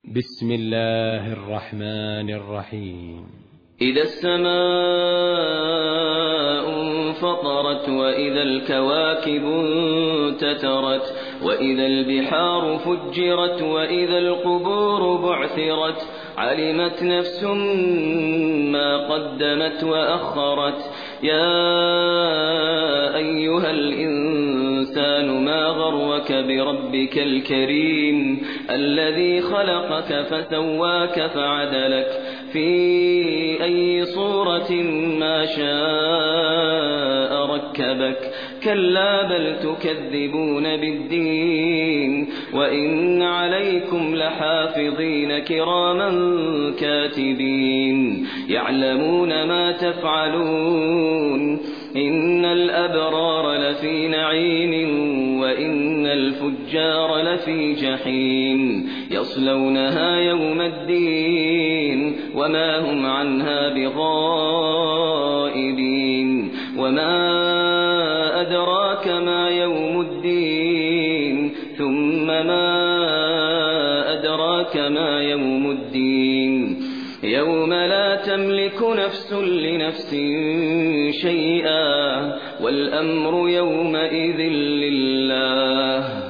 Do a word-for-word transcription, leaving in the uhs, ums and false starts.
بسم الله الرحمن الرحيم. إذا السماء انفطرت وإذا الكواكب انتثرت وإذا البحار فجرت وإذا القبور بعثرت علمت نفس ما قدمت وأخرت. يا أيها الإنسان ما غرك بربك الكريم الذي خلقك فسواك فعدلك في أي صورة ما شاء ركبك. كلا بل تكذبون بالدين وإن عليكم لحافظين كراما كاتبين يعلمون ما تفعلون. إن الأبرار لفي نعيم وإن الفجار لفي جحيم يصلونها يوم الدين وما هم عنها بغائبين. وما أدراك ما يوم الدين ثم ما أدراك ما يوم الدين يوم لا تملك نفس لنفس شيئا والأمر يومئذ لله.